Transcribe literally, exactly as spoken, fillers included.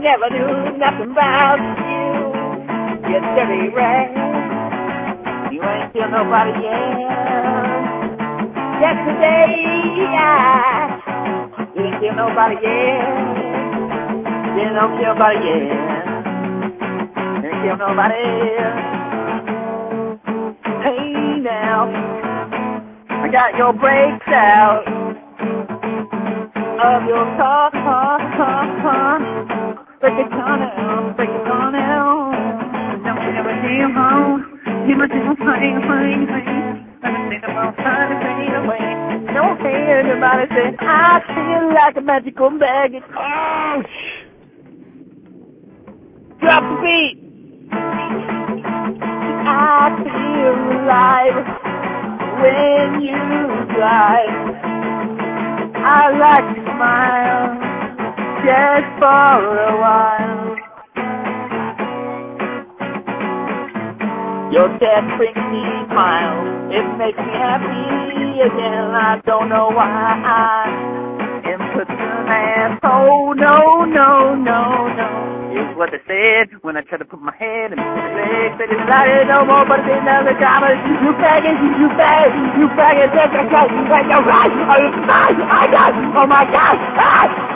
never knew nothing about you. You dirty rat. You ain't kill nobody yet. Yesterday, yeah. You ain't kill nobody yet. You don't kill nobody yet. You ain't kill nobody yet. Hey now, I got your brakes out of your car, car, car, car. Break it on out, break it on out. Don't you ever came home? You must have been playing, playing, playing. Let me think about trying to fade away. Don't hear anybody say, I feel like a magical bag. Oh, shh. Drop the beat. I feel alive when you drive. I like to smile just for a while. Your death brings me smiles. It makes me happy again. I don't know why I am such an asshole. No, no, no, no. It's what they said when I tried to put my head in the leg. They didn't like it no more, but they never got it. You faggot, you faggot, you faggot, that's a cut, you faggot, right? Oh, my God, oh my God, ah!